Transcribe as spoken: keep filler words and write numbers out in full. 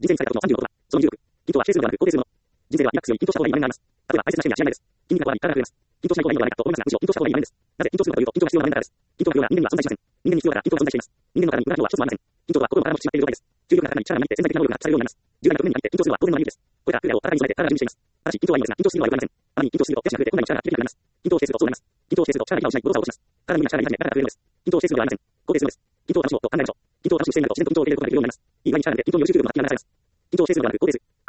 人生にされたことのさんじゅうのことは、その重力。均等は係数ではなく肯定するもの。人生ではリラックスより均等した方がいい場面があります。例えば、大切な試験や試合前です。筋肉が壊れに力が増えます。均等しない方がいいのではないかと思いますが、むしろ均等した方がいい場面です。なぜ均等するのかというと、均等が必要な場面だからです。均等が必要な人間には存在しません。人間に必要だから均等が存在しています。人間の体に無駄な量は一つもありません。均等とは心も体も縮まっている状態です。重力が体に力が入って潜在的な能力が発揮されるようになります。重大な局面に入って均等するのは当然の理由です。これら空気を体に備えて体が準備しています。ただし均等はいいのですが、均等すぎるのは良くありません。あまりに均等しすぎると手足が増えて本来の力が出てきなくなります。均等を否定するとそうなります。均等を否定すると力が今を失い、動作を落とします。体に今力が入り始め、中が増えるのです。均等を否定するのではありません。肯定するのです。均等を楽しもうと考えましょう。均等を楽しくしていないと自然と均等を受け入れることができるようになります。いい具合に力が出て均等に応じる重力の発揮がなされます。均等を否定するのではなく肯定する。